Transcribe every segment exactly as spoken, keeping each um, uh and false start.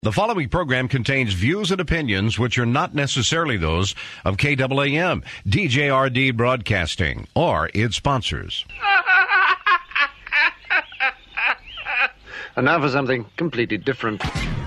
The following program contains views and opinions which are not necessarily those of K A A M, D J R D Broadcasting, or its sponsors. And now for something completely different.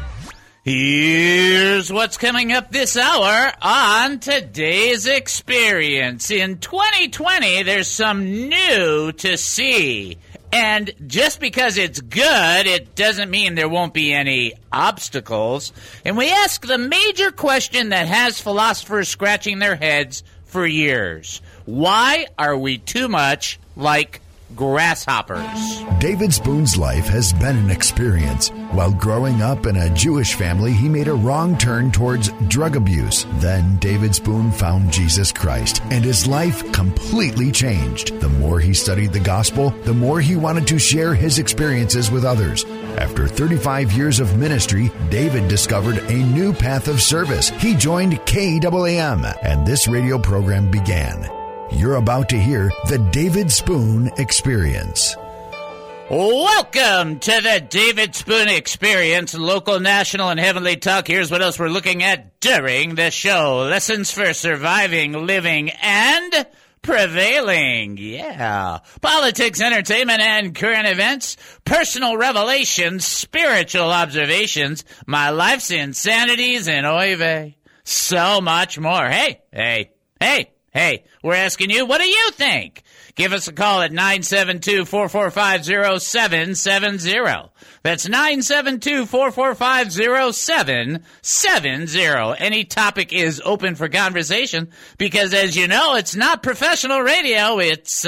Here's what's coming up this hour on Today's Experience. In twenty twenty, there's some new to see. And just because it's good, it doesn't mean there won't be any obstacles. And we ask the major question that has philosophers scratching their heads for years. Why are we too much like grasshoppers? David Spoon's life has been an experience. While growing up in a Jewish family, he made a wrong turn towards drug abuse. Then David Spoon found Jesus Christ, and his life completely changed. The more he studied the gospel, the more he wanted to share his experiences with others. After thirty-five years of ministry, David discovered a new path of service. He joined K A A M, and this radio program began. You're about to hear the David Spoon Experience. Welcome to the David Spoon Experience, local, national, and heavenly talk. Here's what else we're looking at during the show. Lessons for surviving, living, and prevailing. Yeah. Politics, entertainment, and current events. Personal revelations, spiritual observations, my life's insanities, and oy vey. So much more. Hey, hey, hey. Hey, we're asking you, what do you think? Give us a call at nine seven two, four four five, zero seven seven zero. That's nine seven two, four four five, zero seven seven zero. Any topic is open for conversation because, as you know, it's not professional radio. It's,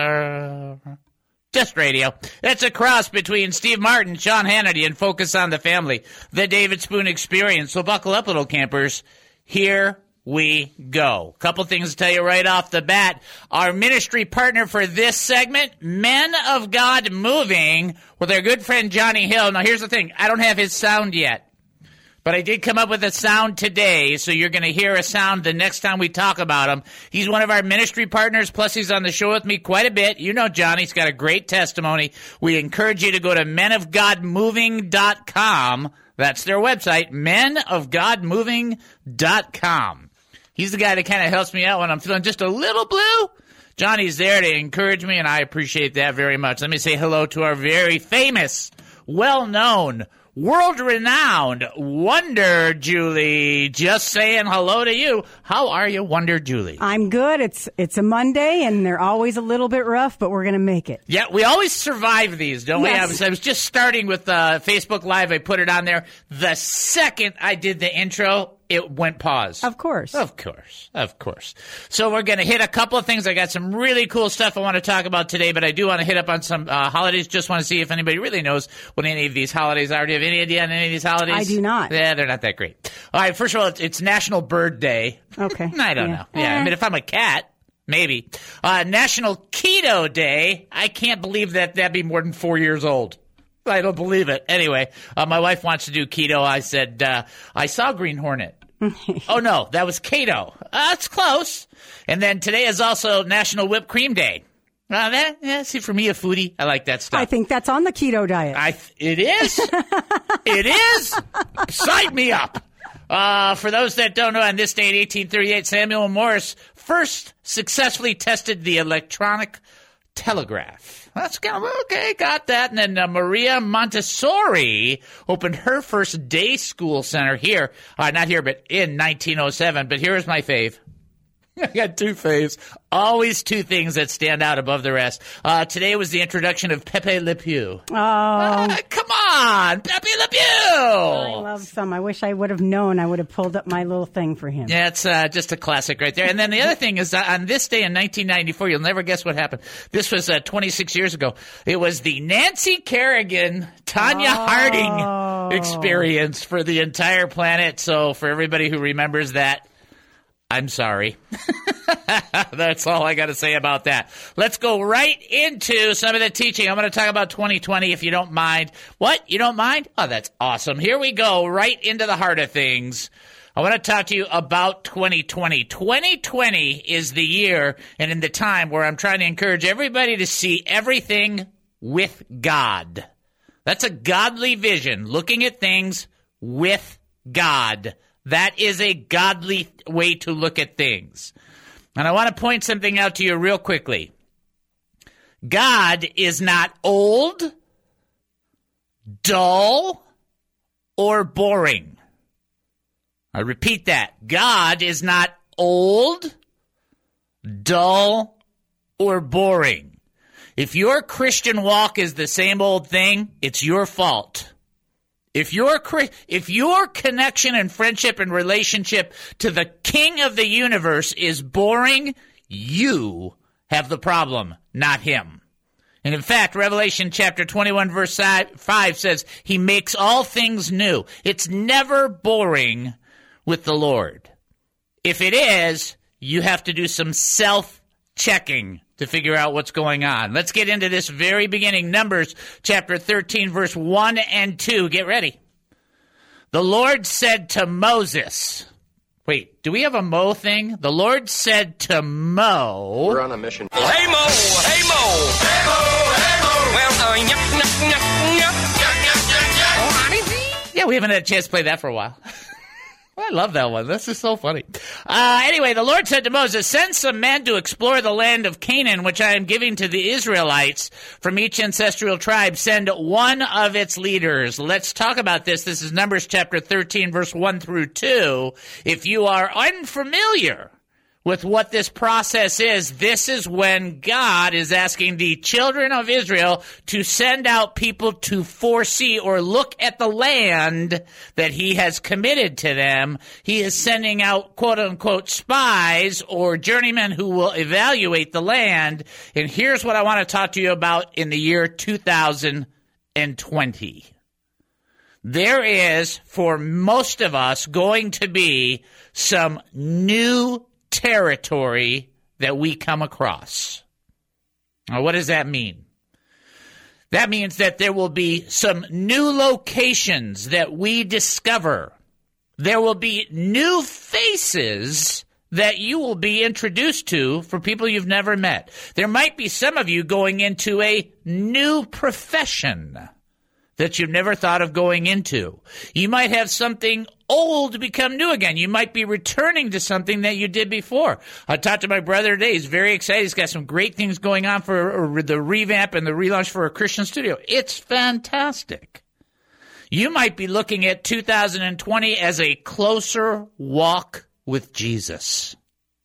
uh... just radio. It's a cross between Steve Martin, Sean Hannity, and Focus on the Family. The David Spoon Experience. So buckle up, little campers. Here we go. Couple things to tell you right off the bat. Our ministry partner for this segment, Men of God Moving, with our good friend Johnny Hill. Now, here's the thing. I don't have his sound yet, but I did come up with a sound today, so you're going to hear a sound the next time we talk about him. He's one of our ministry partners, plus he's on the show with me quite a bit. You know Johnny's got a great testimony. We encourage you to go to men of god moving dot com. That's their website, men of god moving dot com. He's the guy that kind of helps me out when I'm feeling just a little blue. Johnny's there to encourage me, and I appreciate that very much. Let me say hello to our very famous, well-known, world-renowned Wonder Julie. Just saying hello to you. How are you, Wonder Julie? I'm good. It's it's a Monday, and they're always a little bit rough, but we're going to make it. Yeah, we always survive these, don't yes. we? I was, I was just starting with uh, Facebook Live. I put it on there. The second I did the intro, it went pause. Of course. Of course. Of course. So we're going to hit a couple of things. I got some really cool stuff I want to talk about today, but I do want to hit up on some uh, holidays. Just want to see if anybody really knows what any of these holidays are. Do you have any idea on any of these holidays? I do not. Yeah, they're not that great. All right, first of all, it's, it's National Bird Day. Okay. I don't yeah. know. Yeah, I mean, if I'm a cat, maybe. Uh, National Keto Day. I can't believe that that'd be more than four years old. I don't believe it. Anyway, uh, my wife wants to do keto. I said, uh, I saw Green Hornet. Oh, no, that was Kato. Uh, that's close. And then today is also National Whipped Cream Day. Uh, that, yeah, see, for me, a foodie, I like that stuff. I think that's on the keto diet. I th- it is. It is. Sign me up. Uh, for those that don't know, on this day in eighteen thirty-eight, Samuel Morse first successfully tested the electronic telegraph. That's kind of okay, got that. And then uh, Maria Montessori opened her first day school center here, uh, not here, but in nineteen oh seven. But here's my fave. I got two faves. Always two things that stand out above the rest. Uh, today was the introduction of Pepe Le Pew. Oh. Uh, come on, Pepe Le Pew. I love some. I wish I would have known. I would have pulled up my little thing for him. Yeah, it's uh, just a classic right there. And then the other thing is, uh, on this day in nineteen ninety-four, you'll never guess what happened. This was uh, twenty-six years ago. It was the Nancy Kerrigan, Tanya oh. Harding experience for the entire planet. So for everybody who remembers that, I'm sorry. That's all I got to say about that. Let's go right into some of the teaching. I'm going to talk about twenty twenty if you don't mind. What? You don't mind? Oh, that's awesome. Here we go, right into the heart of things. I want to talk to you about twenty twenty. twenty twenty is the year and in the time where I'm trying to encourage everybody to see everything with God. That's a godly vision, looking at things with God. That is a godly way to look at things. And I want to point something out to you real quickly. God is not old, dull, or boring. I repeat that. God is not old, dull, or boring. If your Christian walk is the same old thing, it's your fault. If your if your connection and friendship and relationship to the King of the universe is boring, you have the problem, not him. And in fact, Revelation chapter twenty-one verse five says, he makes all things new. It's never boring with the Lord. If it is, you have to do some self-checking to figure out what's going on. Let's get into this very beginning. Numbers chapter thirteen, verse one and two. Get ready. The Lord said to Moses, wait, do we have a Mo thing? The Lord said to Mo. We're on a mission. Hey Mo, hey Mo, hey Mo, hey Mo. Well, uh, yuck, yuck, yuck, yuck, yuck, yuck, yuck, yuck. Yeah, we haven't had a chance to play that for a while. I love that one. This is so funny. Uh, anyway, the Lord said to Moses, send some men to explore the land of Canaan, which I am giving to the Israelites. From each ancestral tribe, send one of its leaders. Let's talk about this. This is Numbers chapter thirteen, verse one through two. If you are unfamiliar with what this process is, this is when God is asking the children of Israel to send out people to foresee or look at the land that he has committed to them. He is sending out quote-unquote spies or journeymen who will evaluate the land. And here's what I want to talk to you about in the year two thousand twenty. There is, for most of us, going to be some new territory that we come across. Now, what does that mean? That means that there will be some new locations that we discover. There will be new faces that you will be introduced to for people you've never met. There might be some of you going into a new profession that you've never thought of going into. You might have something old become new again. You might be returning to something that you did before. I talked to my brother today. He's very excited. He's got some great things going on for the revamp and the relaunch for a Christian studio. It's fantastic. You might be looking at two thousand twenty as a closer walk with Jesus.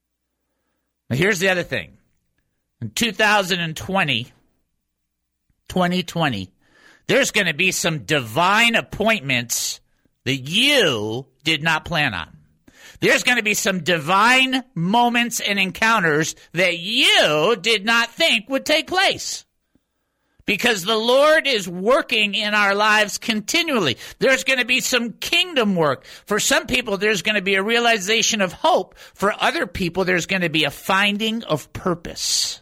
Now, here's the other thing. In two thousand twenty, twenty twenty, there's going to be some divine appointments that you did not plan on. There's going to be some divine moments and encounters that you did not think would take place. Because the Lord is working in our lives continually. There's going to be some kingdom work. For some people, there's going to be a realization of hope. For other people, there's going to be a finding of purpose.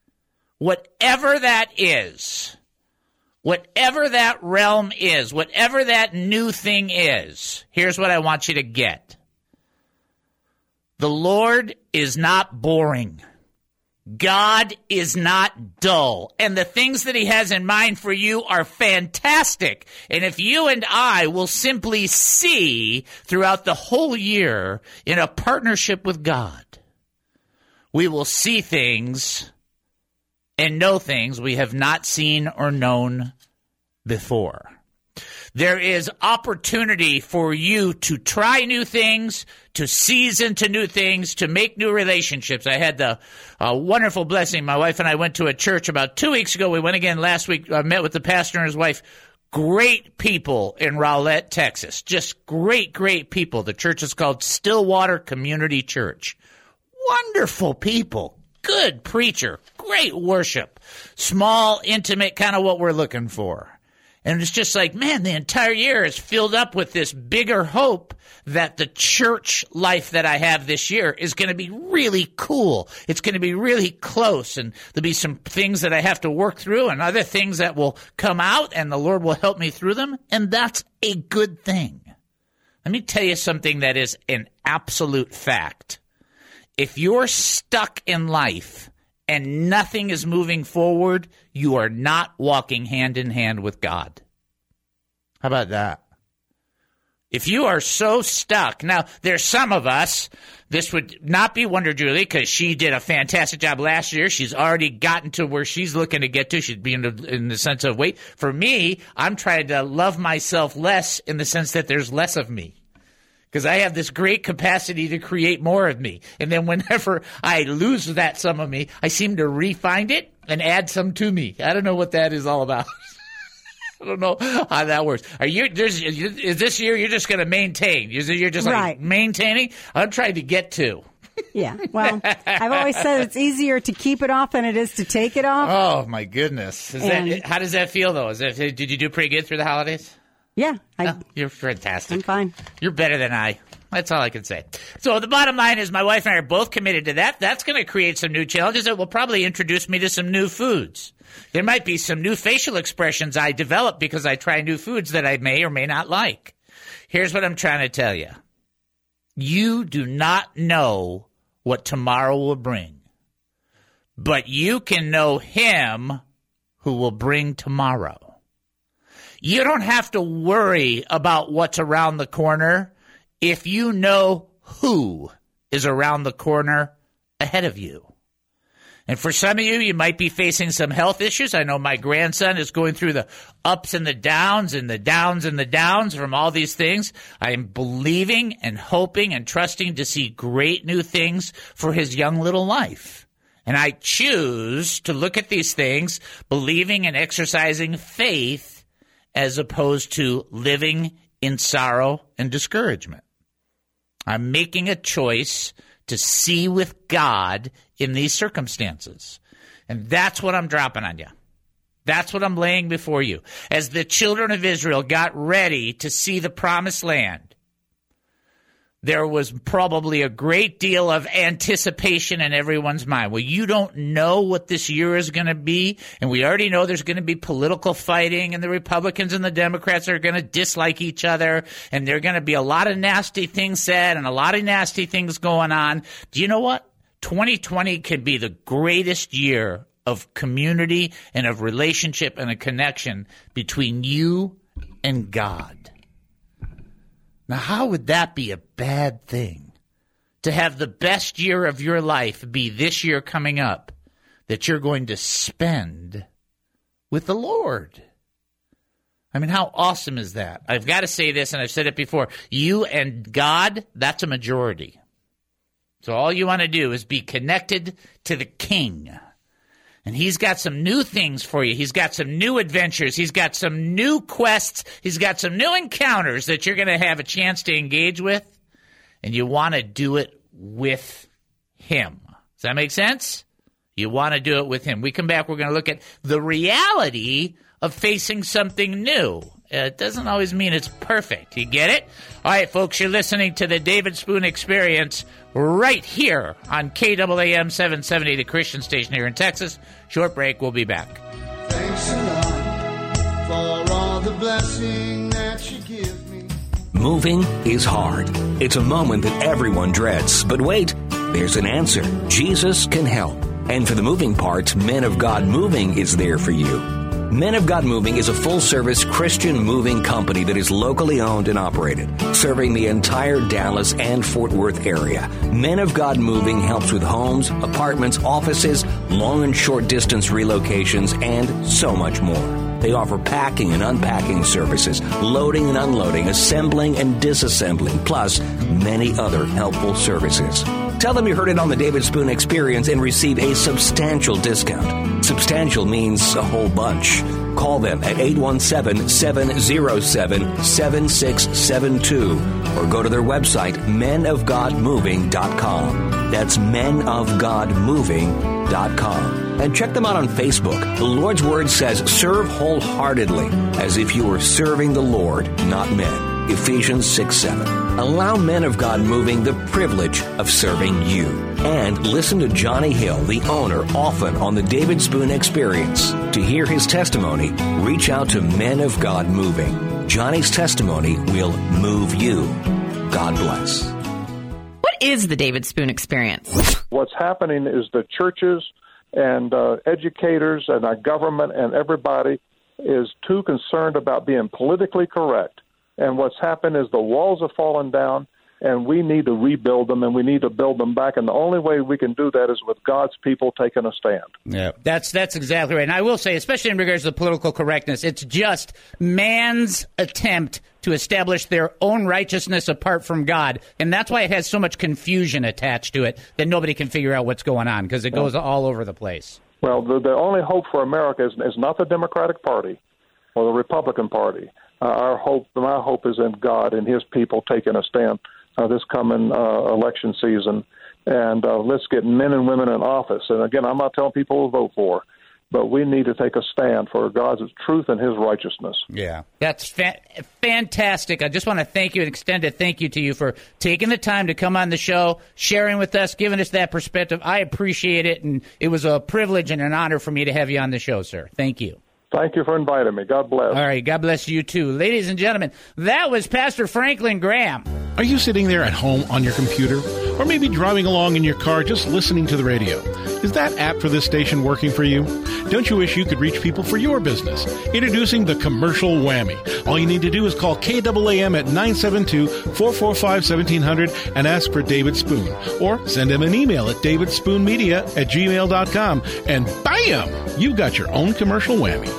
Whatever that is, whatever that realm is, whatever that new thing is, here's what I want you to get. The Lord is not boring. God is not dull. And the things that he has in mind for you are fantastic. And if you and I will simply see throughout the whole year in a partnership with God, we will see things and know things we have not seen or known before. There is opportunity for you to try new things, to seize into new things, to make new relationships. I had the uh, wonderful blessing. My wife and I went to a church about two weeks ago. We went again last week. I met with the pastor and his wife. Great people in Rowlett, Texas. Just great, great people. The church is called Stillwater Community Church. Wonderful people. Good preacher, great worship, small, intimate, kind of what we're looking for. And it's just like, man, the entire year is filled up with this bigger hope that the church life that I have this year is going to be really cool. It's going to be really close, and there'll be some things that I have to work through and other things that will come out, and the Lord will help me through them, and that's a good thing. Let me tell you something that is an absolute fact. If you're stuck in life and nothing is moving forward, you are not walking hand in hand with God. How about that? If you are so stuck, now there's some of us, this would not be Wonder Julie because she did a fantastic job last year. She's already gotten to where she's looking to get to. She'd be in the, in the sense of weight. For me, I'm trying to love myself less in the sense that there's less of me. Because I have this great capacity to create more of me. And then whenever I lose that some of me, I seem to re-find it and add some to me. I don't know what that is all about. I don't know how that works. Are you? There's, is this year you're just going to maintain? You're just like right. maintaining? I'm trying to get to. Yeah. Well, I've always said it's easier to keep it off than it is to take it off. Oh my goodness! Is And- that how does that feel though? Is that, did you do pretty good through the holidays? Yeah. I, Oh, you're fantastic. I'm fine. You're better than I. That's all I can say. So the bottom line is my wife and I are both committed to that. That's going to create some new challenges. It will probably introduce me to some new foods. There might be some new facial expressions I develop because I try new foods that I may or may not like. Here's what I'm trying to tell you. You do not know what tomorrow will bring, but you can know him who will bring tomorrow. You don't have to worry about what's around the corner if you know who is around the corner ahead of you. And for some of you, you might be facing some health issues. I know my grandson is going through the ups and the downs and the downs and the downs from all these things. I am believing and hoping and trusting to see great new things for his young little life. And I choose to look at these things believing and exercising faith as opposed to living in sorrow and discouragement. I'm making a choice to see with God in these circumstances. And that's what I'm dropping on you. That's what I'm laying before you. As the children of Israel got ready to see the promised land, there was probably a great deal of anticipation in everyone's mind. Well, you don't know what this year is going to be, and we already know there's going to be political fighting, and the Republicans and the Democrats are going to dislike each other, and there are going to be a lot of nasty things said and a lot of nasty things going on. Do you know what? twenty twenty could be the greatest year of community and of relationship and a connection between you and God. Now, how would that be a bad thing? To have the best year of your life be this year coming up that you're going to spend with the Lord. I mean, how awesome is that? I've got to say this, and I've said it before. You and God, that's a majority. So all you want to do is be connected to the King. And he's got some new things for you. He's got some new adventures. He's got some new quests. He's got some new encounters that you're going to have a chance to engage with. And you want to do it with him. Does that make sense? You want to do it with him. We come back, we're going to look at the reality of facing something new. It doesn't always mean it's perfect. You get it? All right, folks, you're listening to the David Spoon Experience right here on K A A M seven seventy, the Christian station here in Texas. Short break. We'll be back. Thanks a lot for all the blessing that you give me. Moving is hard. It's a moment that everyone dreads. But wait, there's an answer. Jesus can help. And for the moving parts, Men of God Moving is there for you. Men of God Moving is a full-service Christian moving company that is locally owned and operated, serving the entire Dallas and Fort Worth area. Men of God Moving helps with homes, apartments, offices, long and short distance relocations, and so much more. They offer packing and unpacking services, loading and unloading, assembling and disassembling, plus many other helpful services. Tell them you heard it on the David Spoon Experience and receive a substantial discount. Substantial means a whole bunch. Call them at eight one seven, seven zero seven, seven six seven two or go to their website, men of god moving dot com. That's men of god moving dot com. And check them out on Facebook. The Lord's Word says, serve wholeheartedly, as if you were serving the Lord, not men. Ephesians six seven. Allow Men of God Moving the privilege of serving you. And listen to Johnny Hill, the owner, often on the David Spoon Experience. To hear his testimony, reach out to Men of God Moving. Johnny's testimony will move you. God bless. What is the David Spoon Experience? What's happening is the churches and uh, educators and our government and everybody is too concerned about being politically correct And what's happened is the walls have fallen down, and we need to rebuild them, and we need to build them back. And the only way we can do that is with God's people taking a stand. Yeah, that's that's exactly right. And I will say, especially in regards to political correctness, it's just man's attempt to establish their own righteousness apart from God. And that's why it has so much confusion attached to it that nobody can figure out what's going on, because it goes yeah. all over the place. Well, the, the only hope for America is, is not the Democratic Party or the Republican Party. Uh, our hope, my hope is in God and his people taking a stand Uh, this coming uh, election season, and uh, let's get men and women in office. And again, I'm not telling people to vote for, but we need to take a stand for God's truth and his righteousness. Yeah, that's fa- fantastic. I just want to thank you and extend a thank you to you for taking the time to come on the show, sharing with us, giving us that perspective. I appreciate it, and it was a privilege and an honor for me to have you on the show, sir. Thank you. Thank you for inviting me. God bless. All right, God bless you too. Ladies and gentlemen, that was Pastor Franklin Graham. Are you sitting there at home on your computer, or maybe driving along in your car just listening to the radio? Is that app for this station working for you? Don't you wish you could reach people for your business? Introducing the Commercial Whammy. All you need to do is call K A A M at nine seven two, four four five, one seven zero zero and ask for David Spoon. Or send him an email at davidspoonmedia at gmail dot com, and bam! You've got your own commercial whammy.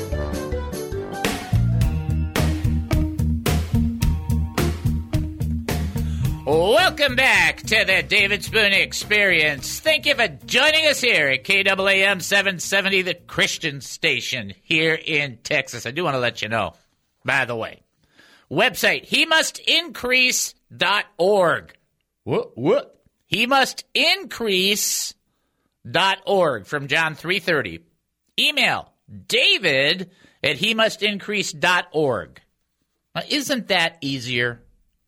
Welcome back to the David Spoon Experience. Thank you for joining us here at K A A M seven seventy, the Christian station here in Texas. I do want to let you know, by the way, website, he must increase dot org. What? What? he must increase dot org from John three thirty. Email, David at he must increase dot org. Now, isn't that easier?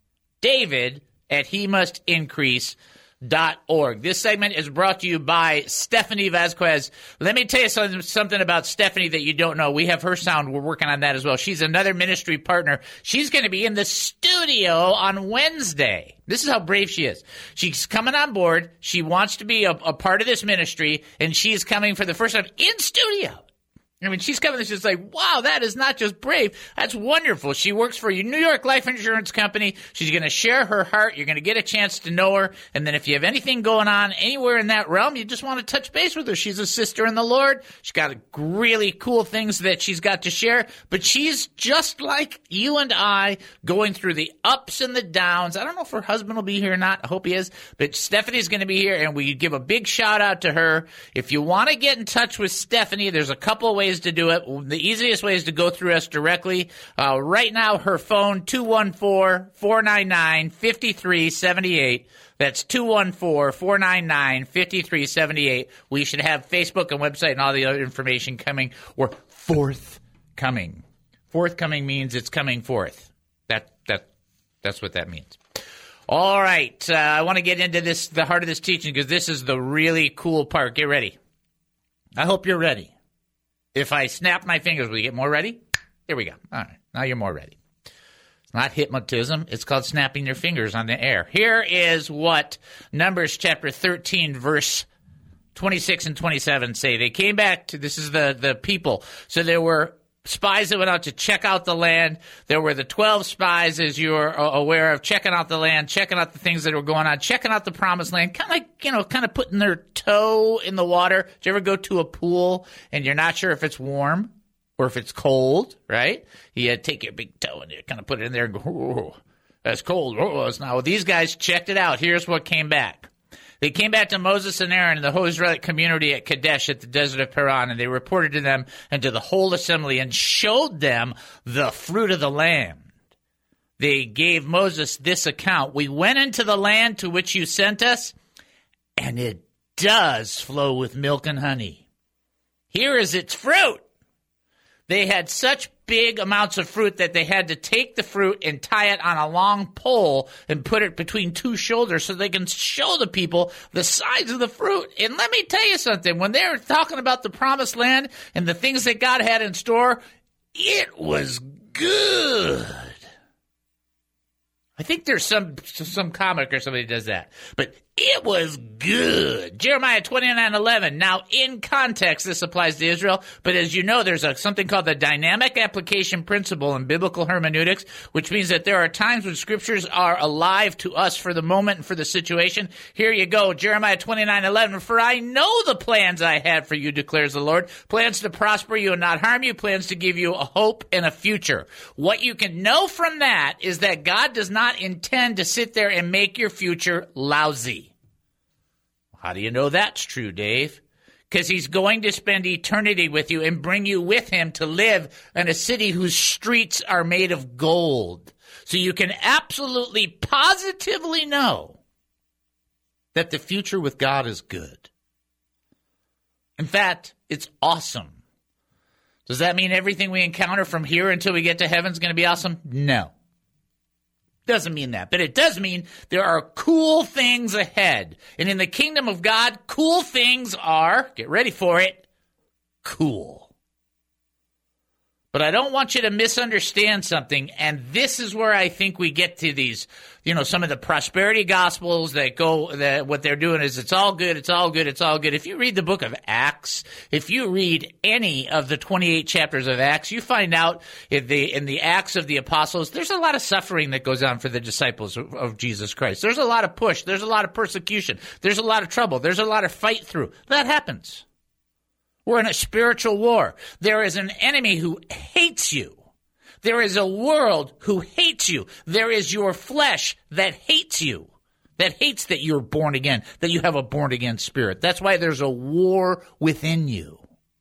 David at he must increase dot org. This segment is brought to you by Stephanie Vasquez. Let me tell you something, something about Stephanie that you don't know. We have her sound. We're working on that as well. She's another ministry partner. She's going to be in the studio on Wednesday. This is how brave she is. She's coming on board. She wants to be a, a part of this ministry, and she's coming for the first time in studio. I mean, she's coming and she's like, wow, that is not just brave. That's wonderful. She works for a New York life insurance company. She's going to share her heart. You're going to get a chance to know her. And then if you have anything going on anywhere in that realm, you just want to touch base with her. She's a sister in the Lord. She's got really cool things that she's got to share. But she's just like you and I, going through the ups and the downs. I don't know if her husband will be here or not. I hope he is. But Stephanie's going to be here, and we give a big shout out to her. If you want to get in touch with Stephanie, there's a couple of ways to do it. The easiest way is to go through us directly. Uh, right now, her phone, two one four, four nine nine, five three seven eight. That's two one four, four nine nine, five three seven eight. We should have Facebook and website and all the other information coming, or forthcoming. Forthcoming means it's coming forth. That that That's what that means. All right. Uh, I want to get into this, the heart of this teaching, because this is the really cool part. Get ready. I hope you're ready. If I snap my fingers, will you get more ready? Here we go. All right. Now you're more ready. It's not hypnotism. It's called snapping your fingers on the air. Here is what Numbers chapter thirteen, verse twenty-six and twenty-seven say. They came back to, this is the, the people. So there were spies that went out to check out the land. There were the twelve spies, as you're aware of, checking out the land, checking out the things that were going on, checking out the promised land, kind of like, you know, kind of putting their toe in the water. Did you ever go to a pool and you're not sure if it's warm or if it's cold, right? You take your big toe and you kind of put it in there and go, oh, that's cold. Oh, it's not. Well, these guys checked it out. Here's what came back. They came back to Moses and Aaron and the whole Israelite community at Kadesh at the desert of Paran, and they reported to them and to the whole assembly and showed them the fruit of the land. They gave Moses this account. We went into the land to which you sent us, and it does flow with milk and honey. Here is its fruit. They had such big amounts of fruit that they had to take the fruit and tie it on a long pole and put it between two shoulders so they can show the people the size of the fruit. And let me tell you something. When they were talking about the promised land and the things that God had in store, it was good. I think there's some some comic or somebody does that. But it was good. Jeremiah twenty-nine eleven. Now, in context, this applies to Israel. But as you know, there's a, something called the dynamic application principle in biblical hermeneutics, which means that there are times when scriptures are alive to us for the moment and for the situation. Here you go. Jeremiah twenty-nine eleven. For I know the plans I had for you, declares the Lord. Plans to prosper you and not harm you. Plans to give you a hope and a future. What you can know from that is that God does not intend to sit there and make your future lousy. How do you know that's true, Dave? Because he's going to spend eternity with you and bring you with him to live in a city whose streets are made of gold. So you can absolutely, positively know that the future with God is good. In fact, it's awesome. Does that mean everything we encounter from here until we get to heaven is going to be awesome? No. Doesn't mean that, but it does mean there are cool things ahead. And in the kingdom of God, cool things are, get ready for it, cool. But I don't want you to misunderstand something, and this is where I think we get to these, you know, some of the prosperity gospels that go, that what they're doing is it's all good, it's all good, it's all good. If you read the book of Acts, if you read any of the twenty-eight chapters of Acts, you find out in the, in the Acts of the Apostles, there's a lot of suffering that goes on for the disciples of, of Jesus Christ. There's a lot of push, there's a lot of persecution, there's a lot of trouble, there's a lot of fight through. That happens. We're in a spiritual war. There is an enemy who hates you. There is a world who hates you. There is your flesh that hates you, that hates that you're born again, that you have a born again spirit. That's why there's a war within you.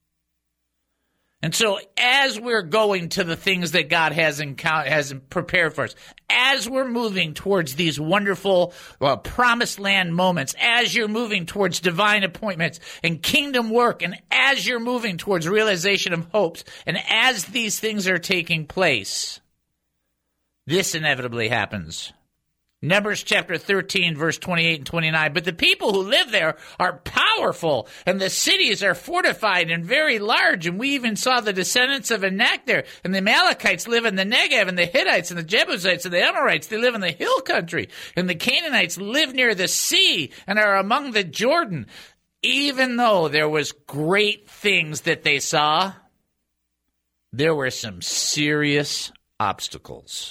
And so as we're going to the things that God has encounter, has prepared for us, as we're moving towards these wonderful uh, promised land moments, as you're moving towards divine appointments and kingdom work, and as you're moving towards realization of hopes, and as these things are taking place, this inevitably happens. Numbers chapter thirteen, verse twenty-eight and twenty-nine. But the people who live there are powerful, and the cities are fortified and very large. And we even saw the descendants of Anak there. And the Amalekites live in the Negev, and the Hittites and the Jebusites and the Amorites, they live in the hill country. And the Canaanites live near the sea and are among the Jordan. Even though there was great things that they saw, there were some serious obstacles.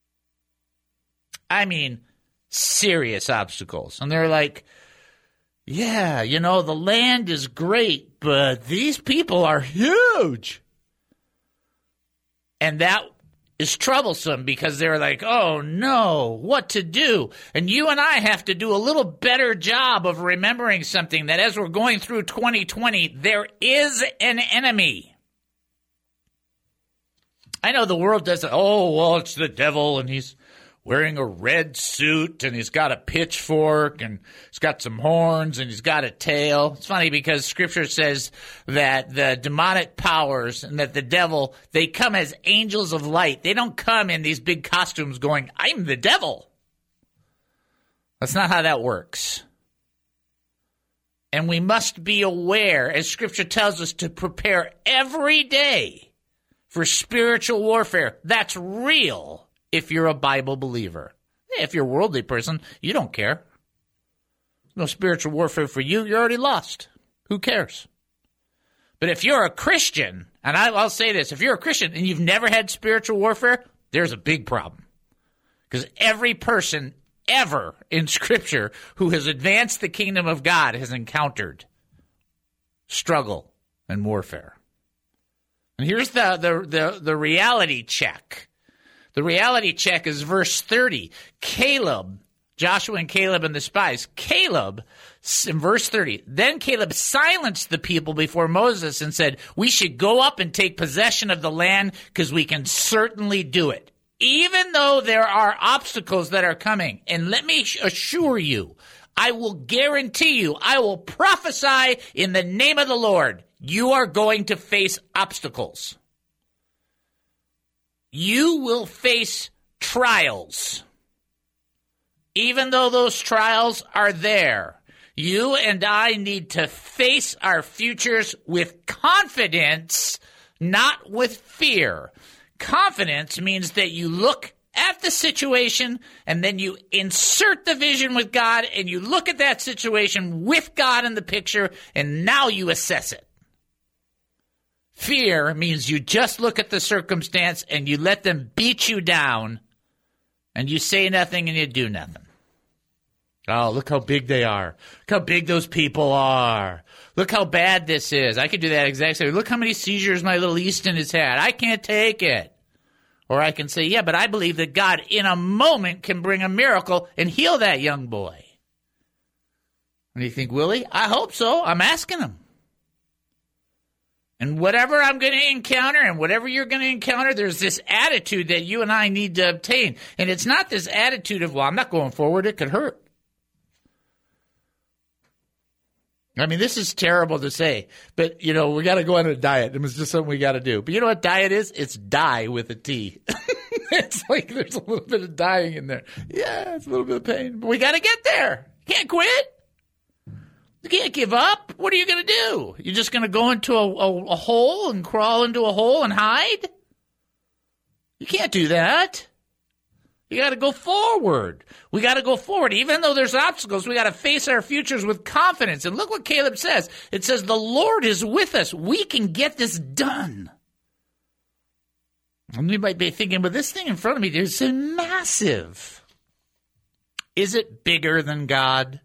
I mean, serious obstacles. And they're like, yeah, you know, the land is great, but these people are huge. And that is troublesome because they're like, oh, no, what to do? And you and I have to do a little better job of remembering something, that as we're going through twenty twenty, there is an enemy. I know the world doesn't, oh, well, it's the devil, and he's wearing a red suit, and he's got a pitchfork, and he's got some horns, and he's got a tail. It's funny because Scripture says that the demonic powers and that the devil, they come as angels of light. They don't come in these big costumes going, I'm the devil. That's not how that works. And we must be aware, as Scripture tells us, to prepare every day for spiritual warfare. That's real. If you're a Bible believer. If you're a worldly person, you don't care. No spiritual warfare for you. You're already lost. Who cares? But if you're a Christian, and I, I'll say this, if you're a Christian and you've never had spiritual warfare, there's a big problem. Because every person ever in Scripture who has advanced the kingdom of God has encountered struggle and warfare. And here's the the the, the reality check. The reality check is verse thirty. Caleb, Joshua and Caleb and the spies. Caleb, in verse thirty, then Caleb silenced the people before Moses and said, we should go up and take possession of the land because we can certainly do it. Even though there are obstacles that are coming. And let me assure you, I will guarantee you, I will prophesy in the name of the Lord, you are going to face obstacles. You will face trials. Even though those trials are there, you and I need to face our futures with confidence, not with fear. Confidence means that you look at the situation, and then you insert the vision with God, and you look at that situation with God in the picture, and now you assess it. Fear means you just look at the circumstance and you let them beat you down, and you say nothing and you do nothing. Oh, look how big they are. Look how big those people are. Look how bad this is. I could do that exactly. Look how many seizures my little Easton has had. I can't take it. Or I can say, yeah, but I believe that God in a moment can bring a miracle and heal that young boy. And you think, will he? I hope so. I'm asking him. And whatever I'm going to encounter and whatever you're going to encounter, there's this attitude that you and I need to obtain. And it's not this attitude of, well, I'm not going forward. It could hurt. I mean, this is terrible to say, but, you know, we got to go on a diet. It was just something we got to do. But you know what diet is? It's die with a T. It's like there's a little bit of dying in there. Yeah, it's a little bit of pain. But we got to get there. You can't quit. You can't give up. What are you going to do? You're just going to go into a, a, a hole and crawl into a hole and hide? You can't do that. You got to go forward. We got to go forward. Even though there's obstacles, we got to face our futures with confidence. And look what Caleb says. It says, the Lord is with us. We can get this done. And you might be thinking, but this thing in front of me is massive. Is it bigger than God?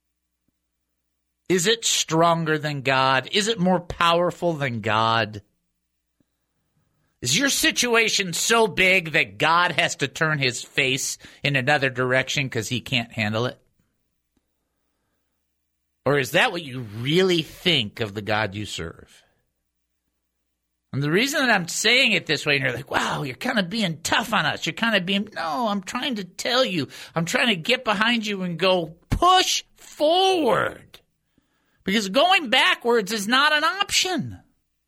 Is it stronger than God? Is it more powerful than God? Is your situation so big that God has to turn his face in another direction because he can't handle it? Or is that what you really think of the God you serve? And the reason that I'm saying it this way, and you're like, wow, you're kind of being tough on us. You're kind of being, no, I'm trying to tell you. I'm trying to get behind you and go, push forward. Because going backwards is not an option.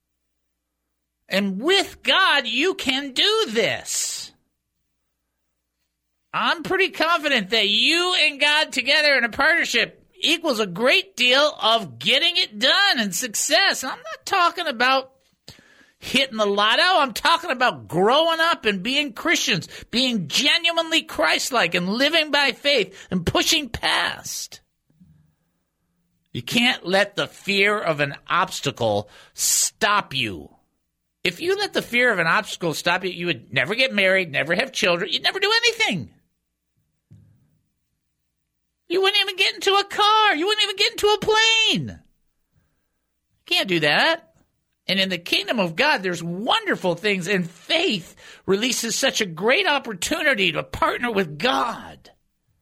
And with God, you can do this. I'm pretty confident that you and God together in a partnership equals a great deal of getting it done and success. I'm not talking about hitting the lotto. I'm talking about growing up and being Christians, being genuinely Christ-like and living by faith and pushing past. You can't let the fear of an obstacle stop you. If you let the fear of an obstacle stop you, you would never get married, never have children, you'd never do anything. You wouldn't even get into a car. You wouldn't even get into a plane. You can't do that. And in the kingdom of God, there's wonderful things, and faith releases such a great opportunity to partner with God.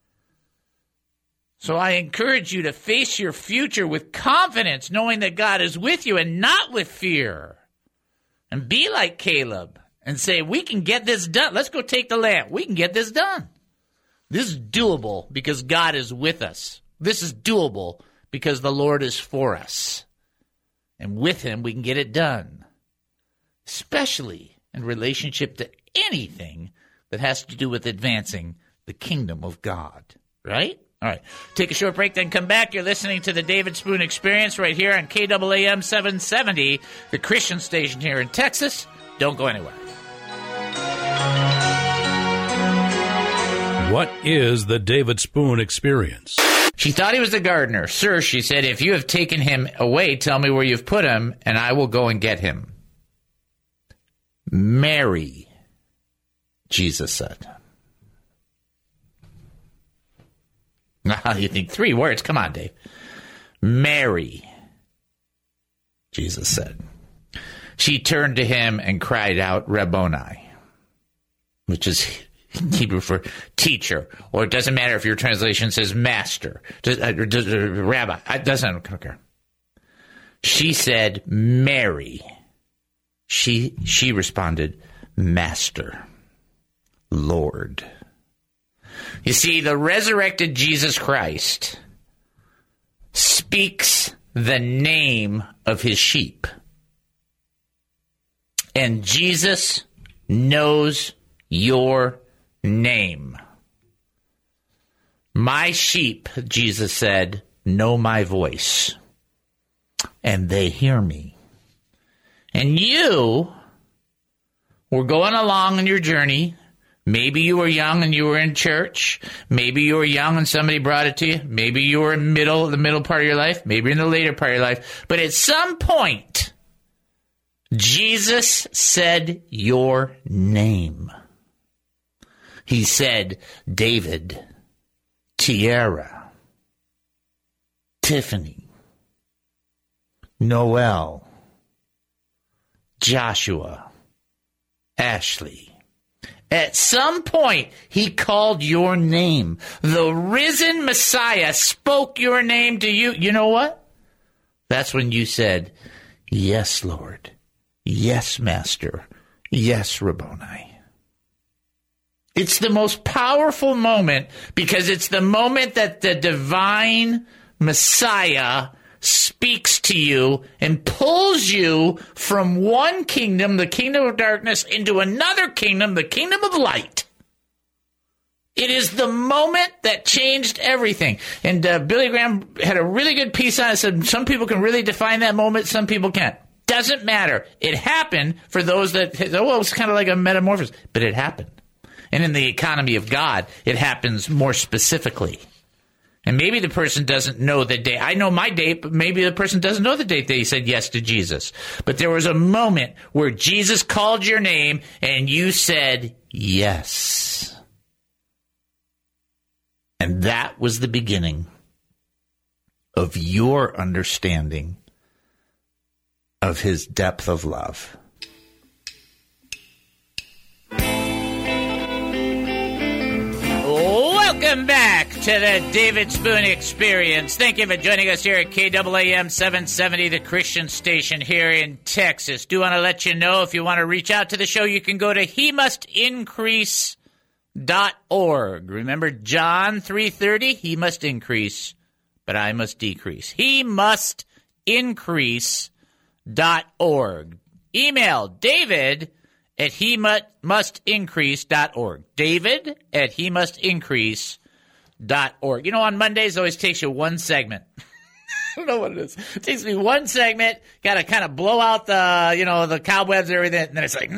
So I encourage you to face your future with confidence, knowing that God is with you and not with fear. And be like Caleb and say, we can get this done. Let's go take the land. We can get this done. This is doable because God is with us. This is doable because the Lord is for us. And with him, we can get it done. Especially in relationship to anything that has to do with advancing the kingdom of God. Right? All right. Take a short break, then come back. You're listening to the David Spoon Experience right here on K A A M seven seventy, the Christian station here in Texas. Don't go anywhere. What is the David Spoon Experience? She thought he was the gardener. Sir, she said, if you have taken him away, tell me where you've put him, and I will go and get him. Mary, Jesus said. You think three words? Come on, Dave. Mary, Jesus said. She turned to him and cried out, Rabboni, which is Hebrew for teacher, or it doesn't matter if your translation says master, does, uh, does, uh, rabbi. It doesn't care. She said, Mary. She she responded, Master, Lord. You see, the resurrected Jesus Christ speaks the name of his sheep. And Jesus knows your name. My sheep, Jesus said, know my voice, and they hear me. And you were going along on your journey, Maybe you were young and you were in church. Maybe you were young and somebody brought it to you. Maybe you were in middle, the middle part of your life. Maybe in the later part of your life. But at some point, Jesus said your name. He said, David, Tiara, Tiffany, Noel, Joshua, Ashley. At some point, he called your name. The risen Messiah spoke your name to you. You know what? That's when you said, yes, Lord. Yes, Master. Yes, Rabboni. It's the most powerful moment because it's the moment that the divine Messiah speaks to you and pulls you from one kingdom, the kingdom of darkness, into another kingdom, the kingdom of light. It is the moment that changed everything. And uh, Billy Graham had a really good piece on it. Said some people can really define that moment, some people can't. Doesn't matter. It happened for those that, oh, well, it was kind of like a metamorphosis, but it happened. And in the economy of God, it happens more specifically. And maybe the person doesn't know the date. I know my date, but maybe the person doesn't know the date that he said yes to Jesus. But there was a moment where Jesus called your name and you said yes. And that was the beginning of your understanding of his depth of love. Welcome back to the David Spoon Experience. Thank you for joining us here at K A A M seven seventy, the Christian station here in Texas. Do want to let you know if you want to reach out to the show, you can go to he must increase dot org. Remember John three thirty? He must increase, but I must decrease. He must increase dot org. Email David at he must increase dot org. David at he must increase dot org. You know, on Mondays, it always takes you one segment. I don't know what it is. It takes me one segment, got to kind of blow out the, you know, the cobwebs and everything, and then it's like,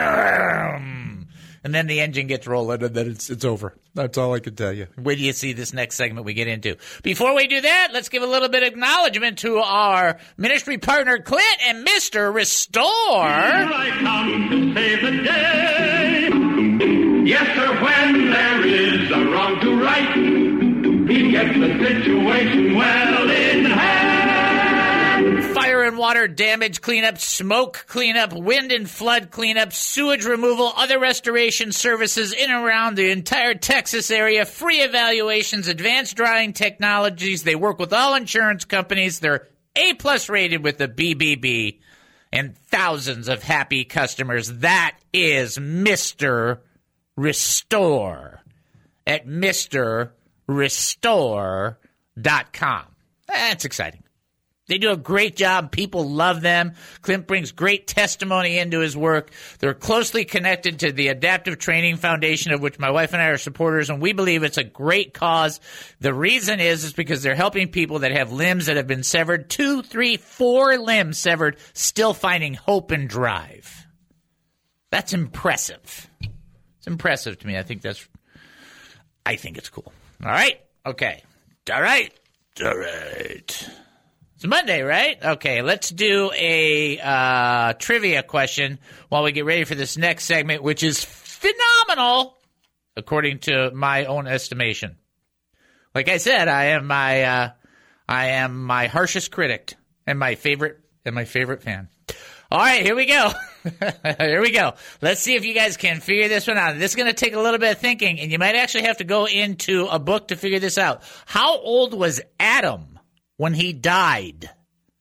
and then the engine gets rolling, and then it's it's over. That's all I can tell you. Wait till you see this next segment we get into. Before we do that, let's give a little bit of acknowledgement to our ministry partner, Clint and Mister Restore. Here I come to save the day. Yes, sir, when there is a wrong to right, he gets the situation well in hand. Fire and water damage cleanup, smoke cleanup, wind and flood cleanup, sewage removal, other restoration services in and around the entire Texas area, free evaluations, advanced drying technologies. They work with all insurance companies. They're A-plus rated with the B B B and thousands of happy customers. That is Mister Restore at Mister Restore dot com. That's exciting. They do a great job. People love them. Clint brings great testimony into his work. They're closely connected to the Adaptive Training Foundation, of which my wife and I are supporters, and we believe it's a great cause. The reason is, is because they're helping people that have limbs that have been severed, two, three, four limbs severed, still finding hope and drive. That's impressive. It's impressive to me. I think that's, I think it's cool. All right. Okay. All right. All right. It's Monday, right? Okay, let's do a uh, trivia question while we get ready for this next segment, which is phenomenal, according to my own estimation. Like I said, I am my uh, I am my harshest critic and my favorite and my favorite fan. All right, here we go. Here we go. Let's see if you guys can figure this one out. This is going to take a little bit of thinking, and you might actually have to go into a book to figure this out. How old was Adam when he died?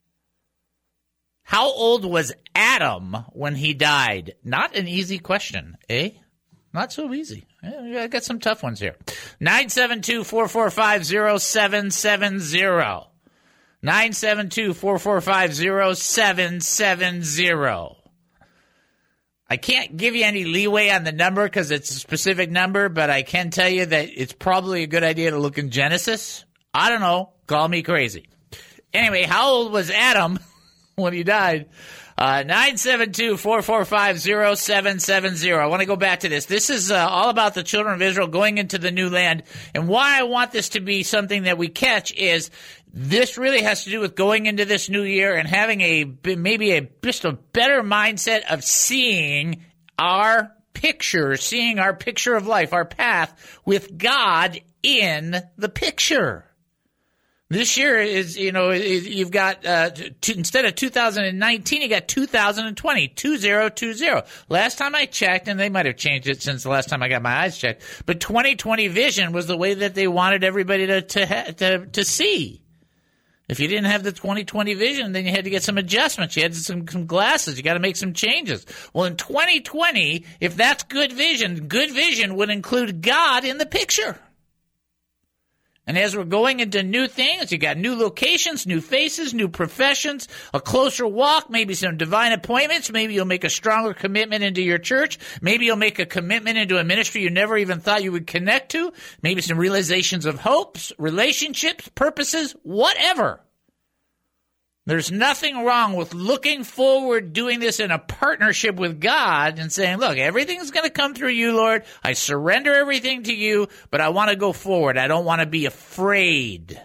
How old was Adam when he died? Not an easy question, eh? Not so easy. I got some tough ones here. nine seven two, four four five, zero seven seven zero. nine seven two, four four five, zero seven seven zero. I can't give you any leeway on the number because it's a specific number, but I can tell you that it's probably a good idea to look in Genesis. I don't know. Call me crazy. Anyway, how old was Adam when he died? Uh, nine seven two, four four five, zero seven seven zero. I want to go back to this. This is uh, all about the children of Israel going into the new land. And why I want this to be something that we catch is this really has to do with going into this new year and having a maybe a just a better mindset of seeing our picture, seeing our picture of life, our path with God in the picture. This year is, you know, you've got, uh, t- instead of two thousand nineteen, you got two thousand twenty, two thousand twenty. Last time I checked, and they might have changed it since the last time I got my eyes checked, but twenty twenty vision was the way that they wanted everybody to, to, ha- to, to see. If you didn't have the twenty twenty vision, then you had to get some adjustments. You had some, some glasses. You got to make some changes. Well, in twenty twenty, if that's good vision, good vision would include God in the picture. And as we're going into new things, you got new locations, new faces, new professions, a closer walk, maybe some divine appointments. Maybe you'll make a stronger commitment into your church. Maybe you'll make a commitment into a ministry you never even thought you would connect to. Maybe some realizations of hopes, relationships, purposes, whatever. There's nothing wrong with looking forward, doing this in a partnership with God and saying, look, everything's going to come through you, Lord. I surrender everything to you, but I want to go forward. I don't want to be afraid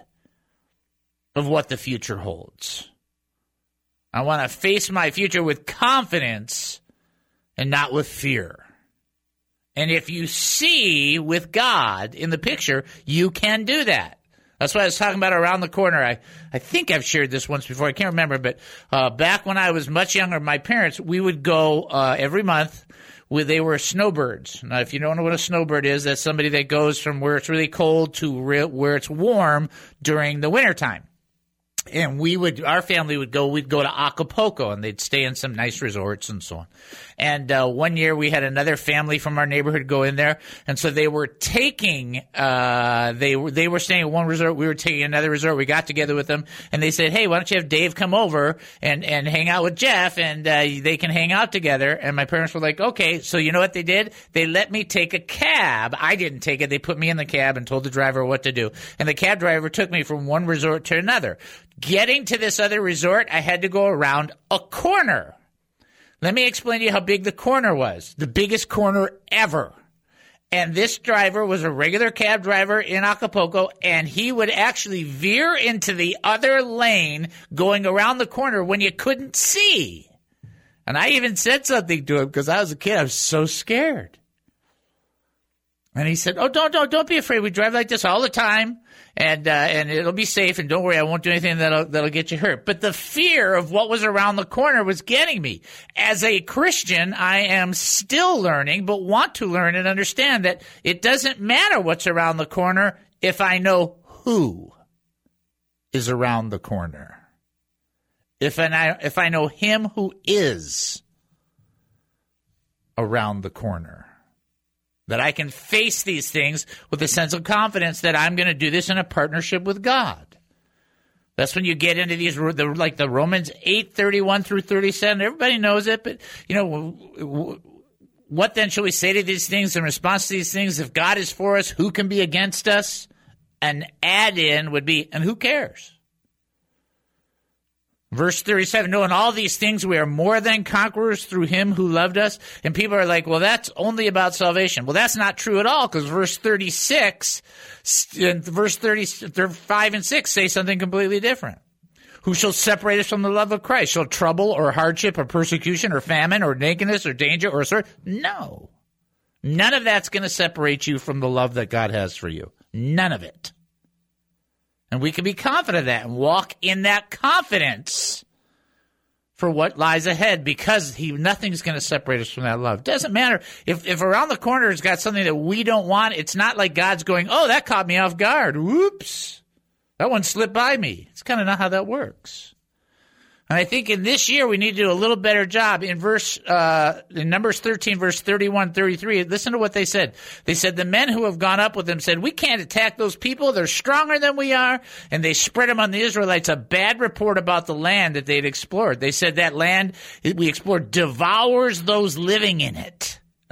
of what the future holds. I want to face my future with confidence and not with fear. And if you see with God in the picture, you can do that. That's what I was talking about around the corner. I, I think I've shared this once before. I can't remember. But uh, back when I was much younger, my parents, we would go uh, every month. Where they were snowbirds. Now, if you don't know what a snowbird is, that's somebody that goes from where it's really cold to re- where it's warm during the wintertime. And we would, our family would go, we'd go to Acapulco, and they'd stay in some nice resorts and so on. And uh, one year we had another family from our neighborhood go in there, and so they were taking, uh, they were they were staying at one resort, we were taking another resort. We got together with them, and they said, "Hey, why don't you have Dave come over and and hang out with Jeff, and uh, they can hang out together?" And my parents were like, "Okay." So you know what they did? They let me take a cab. I didn't take it. They put me in the cab and told the driver what to do, and the cab driver took me from one resort to another. Getting to this other resort, I had to go around a corner. Let me explain to you how big the corner was. The biggest corner ever. And this driver was a regular cab driver in Acapulco, and he would actually veer into the other lane going around the corner when you couldn't see. And I even said something to him because I was a kid. I was so scared. And he said, "Oh, don't, don't, don't be afraid. We drive like this all the time, and uh, and it'll be safe. And don't worry, I won't do anything that'll that'll get you hurt." But the fear of what was around the corner was getting me. As a Christian, I am still learning, but want to learn and understand that it doesn't matter what's around the corner if I know who is around the corner. If I if I know Him who is around the corner. That I can face these things with a sense of confidence that I'm going to do this in a partnership with God. That's when you get into these, like the Romans eight, thirty-one through thirty-seven. Everybody knows it, but, you know, what then shall we say to these things in response to these things? If God is for us, who can be against us? An add-in would be, and who cares? Verse thirty-seven, no, in all these things we are more than conquerors through Him who loved us. And people are like, well, that's only about salvation. Well, that's not true at all, because verse thirty-six and verse thirty-five and six say something completely different. Who shall separate us from the love of Christ? Shall trouble or hardship or persecution or famine or nakedness or danger or sword? No. None of that's going to separate you from the love that God has for you. None of it. And we can be confident of that and walk in that confidence for what lies ahead, because he nothing's going to separate us from that love. Doesn't matter if if around the corner has got something that we don't want. It's not like God's going, "Oh, that caught me off guard. Whoops, that one slipped by me." It's kind of not how that works. And I think in this year we need to do a little better job. In verse, uh, in Numbers thirteen, verse thirty-one, thirty-three, listen to what they said. They said, the men who have gone up with them said, "We can't attack those people. They're stronger than we are." And they spread among the Israelites a bad report about the land that they'd explored. They said that land we explored devours those living in it.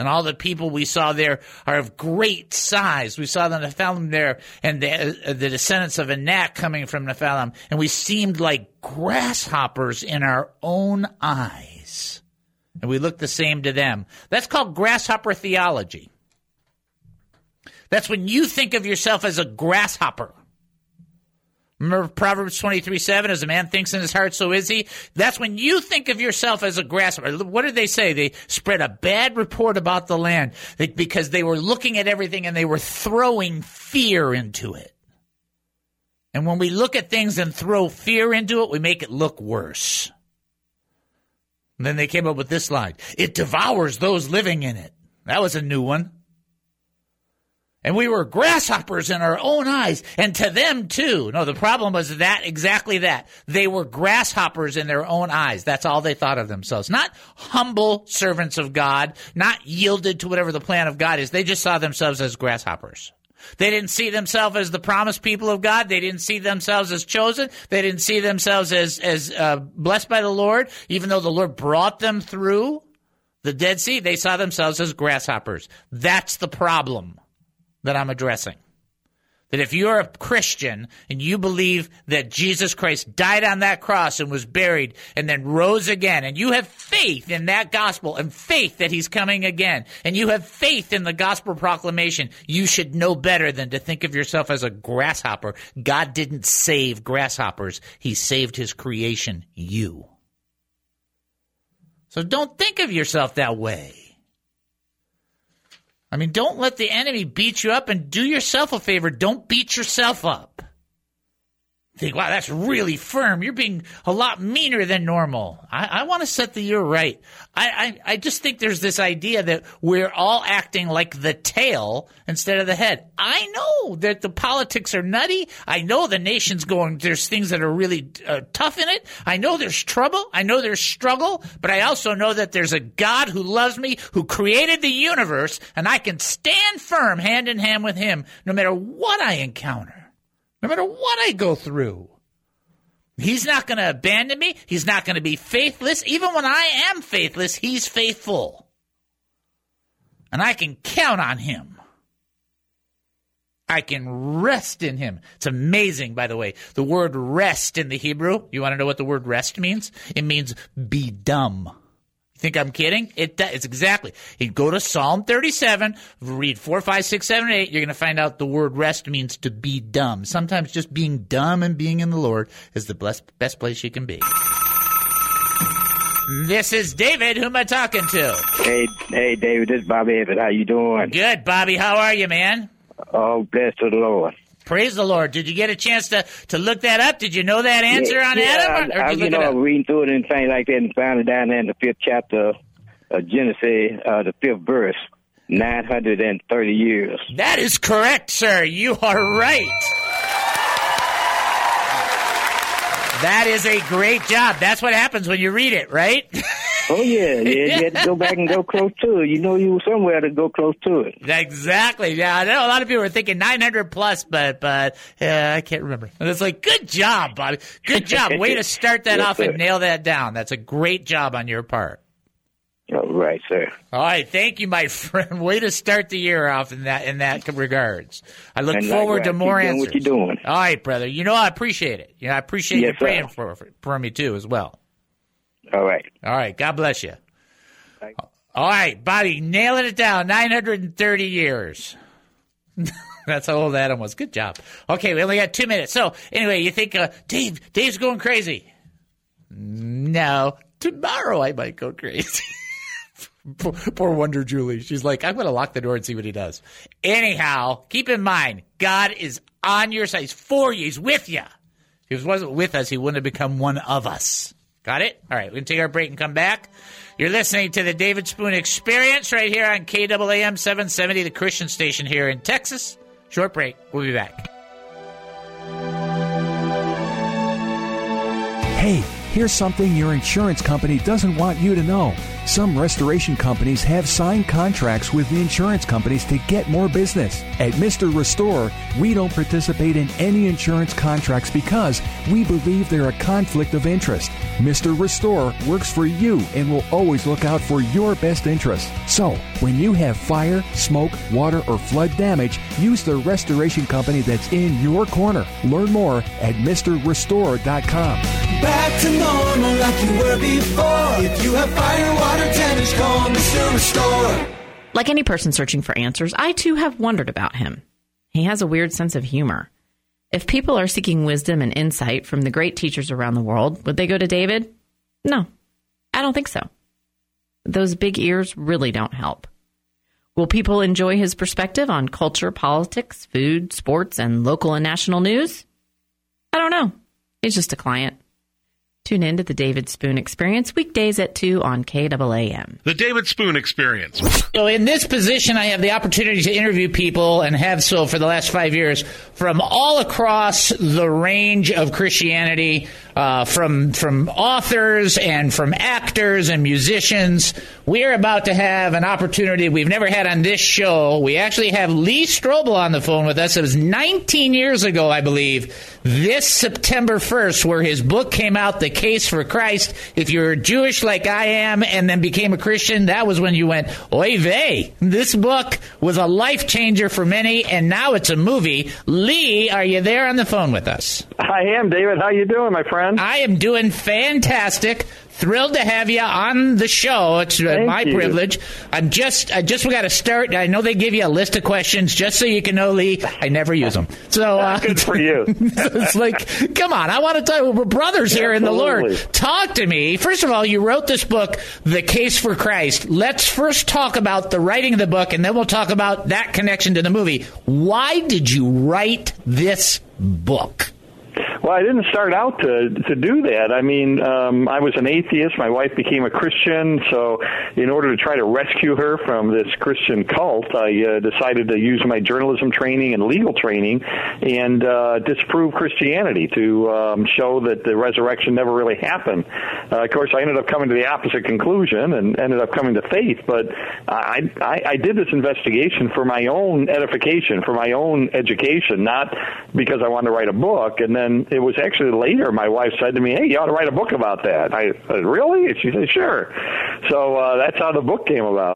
And all the people we saw there are of great size. We saw the Nephilim there and the, uh, the descendants of Anak coming from Nephilim. And we seemed like grasshoppers in our own eyes. And we looked the same to them. That's called grasshopper theology. That's when you think of yourself as a grasshopper. Remember Proverbs twenty-three seven, as a man thinks in his heart, so is he. That's when you think of yourself as a grasshopper. What did they say? They spread a bad report about the land because they were looking at everything and they were throwing fear into it. And when we look at things and throw fear into it, we make it look worse. And then they came up with this line: it devours those living in it. That was a new one. And we were grasshoppers in our own eyes, and to them too. No, the problem was that, exactly that. They were grasshoppers in their own eyes. That's all they thought of themselves. Not humble servants of God, not yielded to whatever the plan of God is. They just saw themselves as grasshoppers. They didn't see themselves as the promised people of God. They didn't see themselves as chosen. They didn't see themselves as, as uh, blessed by the Lord, even though the Lord brought them through the Dead Sea. They saw themselves as grasshoppers. That's the problem that I'm addressing. That if you're a Christian and you believe that Jesus Christ died on that cross and was buried and then rose again, and you have faith in that gospel and faith that he's coming again, and you have faith in the gospel proclamation, you should know better than to think of yourself as a grasshopper. God didn't save grasshoppers. He saved his creation, you. So don't think of yourself that way. I mean, don't let the enemy beat you up, and do yourself a favor. Don't beat yourself up. Think, wow, that's really firm. You're being a lot meaner than normal. I, I want to set the year right. I, I, I just think there's this idea that we're all acting like the tail instead of the head. I know that the politics are nutty. I know the nation's going, there's things that are really uh, tough in it. I know there's trouble. I know there's struggle. But I also know that there's a God who loves me, who created the universe, and I can stand firm hand in hand with him no matter what I encounter. No matter what I go through. He's not going to abandon me. He's not going to be faithless. Even when I am faithless, he's faithful. And I can count on him. I can rest in him. It's amazing, by the way. The word rest in the Hebrew, you want to know what the word rest means? It means be dumb. Think I'm kidding? It It's exactly. You go to Psalm thirty-seven, read four, five, six, seven, eight. You're going to find out the word rest means to be dumb. Sometimes just being dumb and being in the Lord is the best, best place you can be. This is David. Who am I talking to? Hey, hey, David. This is Bobby Evans. How you doing? Good, Bobby. How are you, man? Oh, bless to the Lord. Praise the Lord. Did you get a chance to, to look that up? Did you know that answer yeah, on yeah, Adam? Or, or I, did you you look know, it up? reading through it and things like that, and found it down there in the fifth chapter of Genesis, uh, the fifth verse, nine hundred thirty years. That is correct, sir. You are right. That is a great job. That's what happens when you read it, right? Oh, yeah. Yeah, you had to go back and go close to it. You know you were somewhere to go close to it. Exactly. Yeah, I know a lot of people are thinking nine hundred plus, but but uh, I can't remember. And it's like, good job, Bobby. Good job. Way to start that Yes, off sir. and nail that down. That's a great job on your part. All right, sir. All right, thank you, my friend. Way to start the year off in that in that regards. I look And forward likewise, to more keep doing answers. what you're doing. All right, brother. You know I appreciate it. You know I appreciate Yes, you praying sir. for, for for me too as well. All right. All right. God bless you. All right, Bobby, nailing it down. nine hundred thirty years. That's how old Adam was. Good job. Okay, we only got two minutes. So anyway, you think uh, Dave? Dave's going crazy. No, tomorrow I might go crazy. Poor, poor Wonder Julie. She's like, I'm going to lock the door and see what he does. Anyhow, keep in mind, God is on your side. He's for you. He's with you. If he wasn't with us, he wouldn't have become one of us. Got it? All right, we're going to take our break and come back. You're listening to the David Spoon Experience right here on K A A M seven seventy, the Christian station here in Texas. Short break. We'll be back. Hey, here's something your insurance company doesn't want you to know. Some restoration companies have signed contracts with the insurance companies to get more business. At Mister Restore, we don't participate in any insurance contracts because we believe they're a conflict of interest. Mister Restore works for you and will always look out for your best interest. So, when you have fire, smoke, water, or flood damage, use the restoration company that's in your corner. Learn more at Mr Restore dot com. Back to normal like you were before. If you have fire, water damage, call Mister Restore. Like any person searching for answers, I too have wondered about him. He has a weird sense of humor. If people are seeking wisdom and insight from the great teachers around the world, would they go to David? No, I don't think so. Those big ears really don't help. Will people enjoy his perspective on culture, politics, food, sports, and local and national news? I don't know. He's just a client. Tune in to the David Spoon Experience weekdays at two on K A A M. The David Spoon Experience. So in this position, I have the opportunity to interview people, and have so for the last five years, from all across the range of Christianity, uh, from from authors and from actors and musicians. We're about to have an opportunity we've never had on this show. We actually have Lee Strobel on the phone with us. It was nineteen years ago, I believe, this September first, where his book came out, The Case for Christ. If you're Jewish like I am and then became a Christian, that was when you went, oy vey. This book was a life changer for many, and now it's a movie. Lee, are you there on the phone with us? I am, David. How you doing, my friend? I am doing fantastic. Thrilled to have you on the show. It's uh, my you. privilege. I'm just, I just got to start. I know they give you a list of questions just so you can know, Lee. I never use them. So uh, good for you. It's like, come on, I want to talk. We're brothers here Absolutely. in the Lord. Talk to me. First of all, you wrote this book, The Case for Christ. Let's first talk about the writing of the book, and then we'll talk about that connection to the movie. Why did you write this book? Well, I didn't start out to to do that. I mean, um, I was an atheist. My wife became a Christian, so in order to try to rescue her from this Christian cult, I uh, decided to use my journalism training and legal training and uh, disprove Christianity to um, show that the resurrection never really happened. Uh, of course, I ended up coming to the opposite conclusion and ended up coming to faith, but I, I, I did this investigation for my own edification, for my own education, not because I wanted to write a book. And then it was actually later my wife said to me, hey, you ought to write a book about that. I said, really? And she said, sure. So uh, that's how the book came about.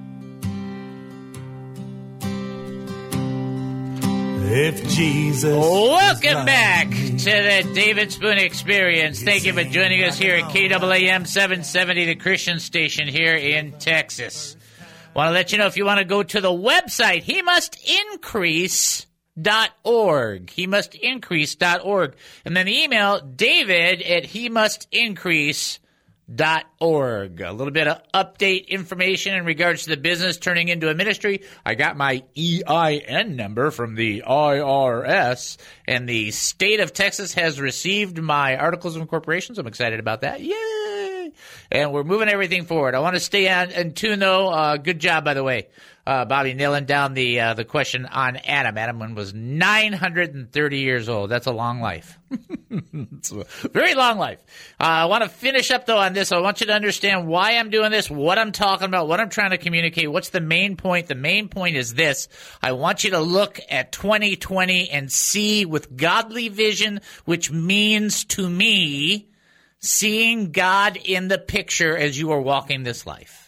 If Jesus. Welcome back to the David Spoon Experience. Thank you for joining us here at K A A M seven seventy, the Christian station here in Texas. Want to let you know, if you want to go to the website, he must increase dot org. He must increase dot org. And then the email, David at he must increase dot org. A little bit of update information in regards to the business turning into a ministry. I got my E I N number from the I R S, and the state of Texas has received my articles of incorporation, so I'm excited about that. Yay! And we're moving everything forward. I want to stay on in tune, though. Uh, good job, by the way. Uh, Bobby, nailing down the uh, the question on Adam. Adam was nine hundred thirty years old. That's a long life. It's a very long life. Uh, I want to finish up, though, on this. I want you to understand why I'm doing this, what I'm talking about, what I'm trying to communicate, what's the main point. The main point is this. I want you to look at twenty twenty and see with godly vision, which means to me seeing God in the picture as you are walking this life.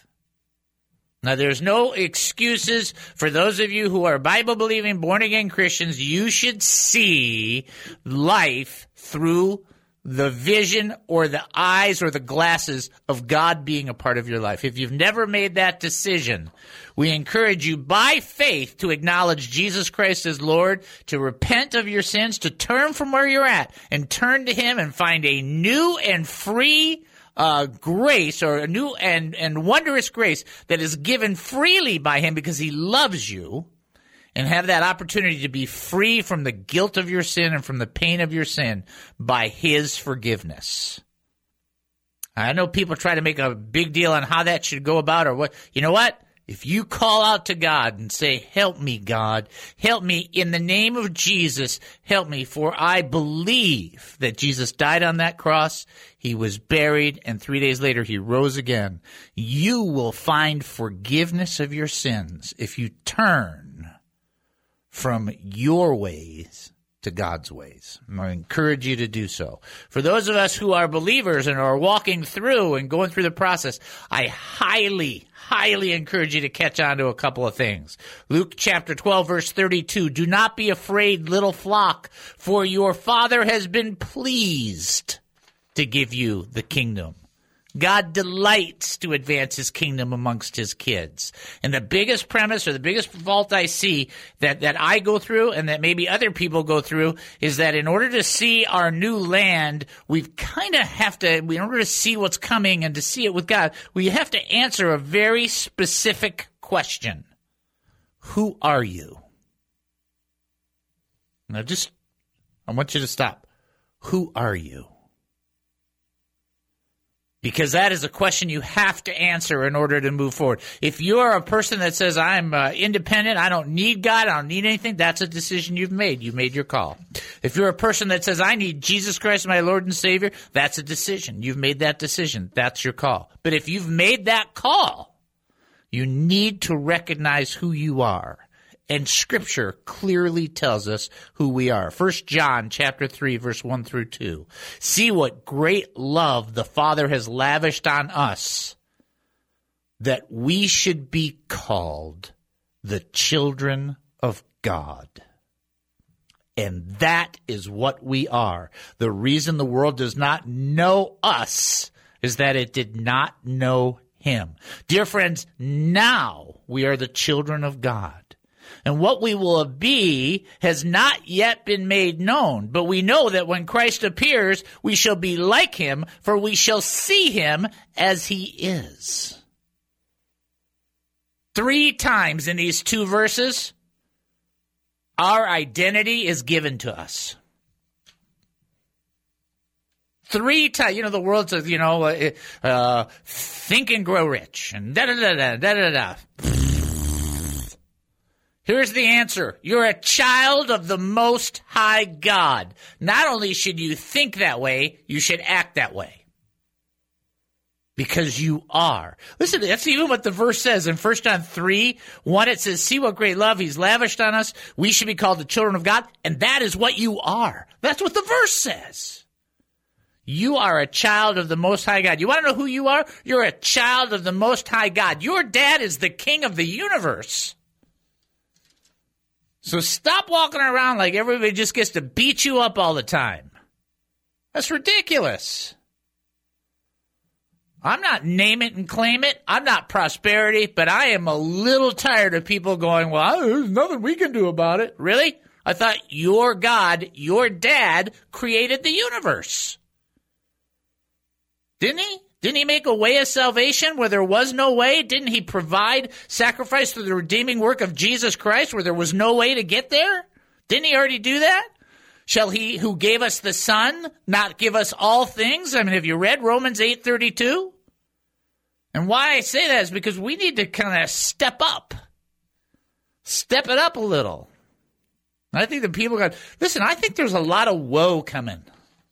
Now, there's no excuses for those of you who are Bible-believing, born-again Christians. You should see life through the vision or the eyes or the glasses of God being a part of your life. If you've never made that decision, we encourage you by faith to acknowledge Jesus Christ as Lord, to repent of your sins, to turn from where you're at and turn to Him and find a new and free Uh, grace, or a new and, and wondrous grace that is given freely by Him because He loves you, and have that opportunity to be free from the guilt of your sin and from the pain of your sin by His forgiveness. I know people try to make a big deal on how that should go about or what. You know what? If you call out to God and say, help me, God, help me in the name of Jesus, help me, for I believe that Jesus died on that cross, he was buried, and three days later he rose again. You will find forgiveness of your sins if you turn from your ways to God's ways. I encourage you to do so. For those of us who are believers and are walking through and going through the process, I highly, highly encourage you to catch on to a couple of things. Luke chapter twelve, verse thirty-two, do not be afraid, little flock, for your Father has been pleased to give you the kingdom. God delights to advance his kingdom amongst his kids. And the biggest premise or the biggest fault I see that, that I go through and that maybe other people go through is that in order to see our new land, we kind of have to, in order to see what's coming and to see it with God, we have to answer a very specific question. Who are you? Now just, I want you to stop. Who are you? Because that is a question you have to answer in order to move forward. If you're a person that says, I'm uh, independent, I don't need God, I don't need anything, that's a decision you've made. You made your call. If you're a person that says, I need Jesus Christ, my Lord and Savior, that's a decision. You've made that decision. That's your call. But if you've made that call, you need to recognize who you are. And Scripture clearly tells us who we are. First John chapter three, verse one through two. See what great love the Father has lavished on us, that we should be called the children of God. And that is what we are. The reason the world does not know us is that it did not know him. Dear friends, now we are the children of God. And what we will be has not yet been made known. But we know that when Christ appears, we shall be like him, for we shall see him as he is. Three times in these two verses, our identity is given to us. Three times, you know, the world says, you know, uh, uh, think and grow rich, and da-da-da-da, da-da-da-da. Here's the answer. You're a child of the Most High God. Not only should you think that way, you should act that way. Because you are. Listen, that's even what the verse says in First John three, one, it says, see what great love he's lavished on us. We should be called the children of God. And that is what you are. That's what the verse says. You are a child of the Most High God. You want to know who you are? You're a child of the Most High God. Your dad is the king of the universe. So stop walking around like everybody just gets to beat you up all the time. That's ridiculous. I'm not name it and claim it. I'm not prosperity, but I am a little tired of people going, well, there's nothing we can do about it. Really? I thought your God, your dad, created the universe. Didn't he? Didn't he make a way of salvation where there was no way? Didn't he provide sacrifice through the redeeming work of Jesus Christ where there was no way to get there? Didn't he already do that? Shall he who gave us the Son not give us all things? I mean, have you read Romans eight thirty-two? And why I say that is because we need to kind of step up. Step it up a little. I think the people got, listen, I think there's a lot of woe coming.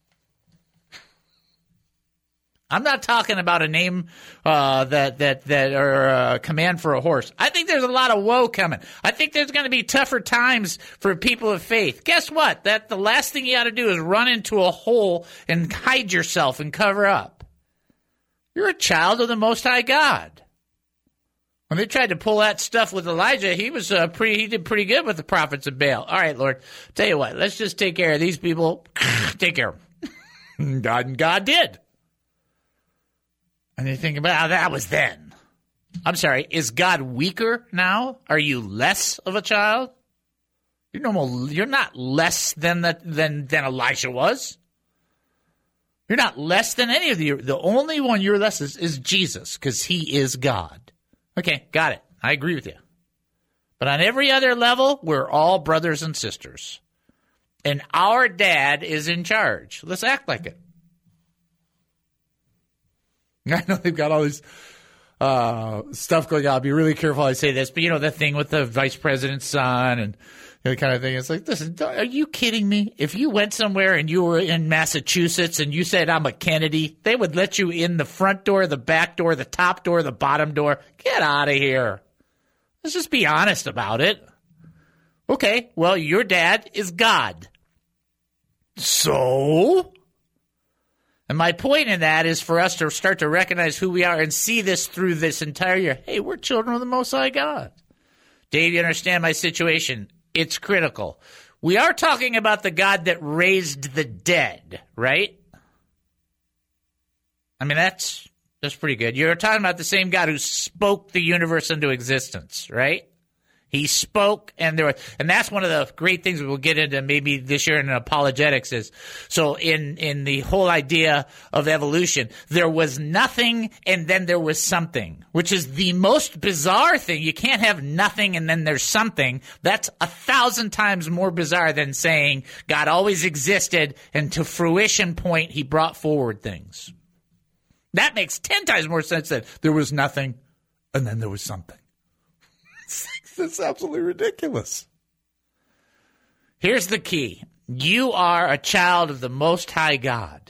I'm not talking about a name uh, that that that or a command for a horse. I think there's a lot of woe coming. I think there's going to be tougher times for people of faith. Guess what? That the last thing you ought to do is run into a hole and hide yourself and cover up. You're a child of the Most High God. When they tried to pull that stuff with Elijah, he was uh, pretty. He did pretty good with the prophets of Baal. All right, Lord, tell you what. Let's just take care of these people. Take care of them. God and God did. And you think about how that was then. I'm sorry, is God weaker now? Are you less of a child? You're normal. You're not less than the, than than Elisha was. You're not less than any of the. The only one you're less is, is Jesus, because he is God. Okay, got it. I agree with you. But on every other level, we're all brothers and sisters, and our dad is in charge. Let's act like it. I know they've got all these uh, stuff going on. Be really careful how I say this. But, you know, the thing with the vice president's son and the kind of thing. It's like, listen, are you kidding me? If you went somewhere and you were in Massachusetts and you said, I'm a Kennedy, they would let you in the front door, the back door, the top door, the bottom door. Get out of here. Let's just be honest about it. Okay, well, your dad is God. So? And my point in that is for us to start to recognize who we are and see this through this entire year. Hey, we're children of the Most High God. Dave, you understand my situation? It's critical. We are talking about the God that raised the dead, right? I mean, that's that's pretty good. You're talking about the same God who spoke the universe into existence, right? He spoke, and there was, and that's one of the great things we'll get into maybe this year in apologetics is, so in, in the whole idea of evolution, there was nothing and then there was something, which is the most bizarre thing. You can't have nothing and then there's something. That's a thousand times more bizarre than saying God always existed and to fruition point, he brought forward things. That makes ten times more sense than there was nothing and then there was something. That's absolutely ridiculous. Here's the key. You are a child of the Most High God.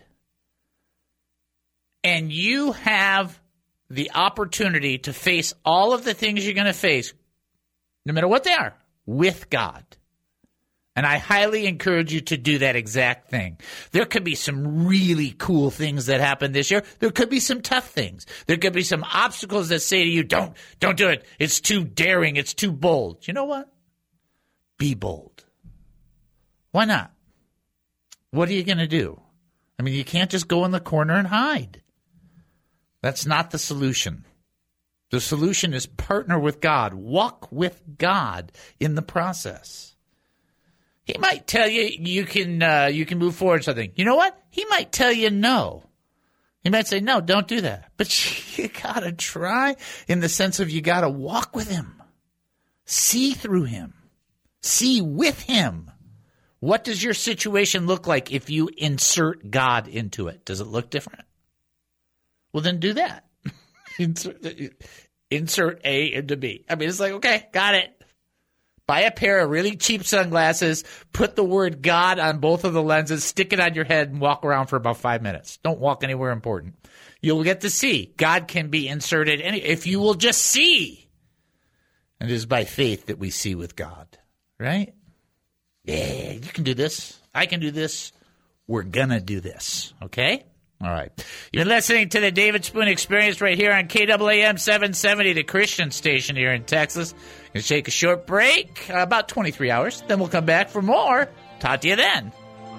And you have the opportunity to face all of the things you're going to face, no matter what they are, with God. And I highly encourage you to do that exact thing. There could be some really cool things that happen this year. There could be some tough things. There could be some obstacles that say to you, don't, don't do it. It's too daring. It's too bold. You know what? Be bold. Why not? What are you going to do? I mean, you can't just go in the corner and hide. That's not the solution. The solution is partner with God. Walk with God in the process. He might tell you you can uh, you can move forward something. You know what? He might tell you no. He might say, no, don't do that. But you got to try in the sense of you got to walk with him. See through him. See with him. What does your situation look like if you insert God into it? Does it look different? Well, then do that. insert, insert A into B. I mean, it's like, okay, got it. Buy a pair of really cheap sunglasses, put the word God on both of the lenses, stick it on your head, and walk around for about five minutes. Don't walk anywhere important. You'll get to see. God can be inserted any, if you will just see. And it is by faith that we see with God, right? Yeah, you can do this. I can do this. We're going to do this, okay? All right. You're listening to the David Spoon Experience right here on K A A M seven seventy, the Christian station here in Texas. Going to take a short break, uh, about twenty-three hours. Then we'll come back for more. Talk to you then.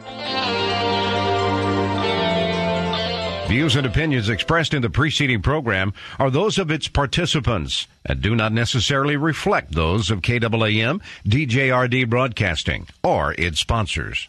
Views and opinions expressed in the preceding program are those of its participants and do not necessarily reflect those of K A A M, D J R D Broadcasting, or its sponsors.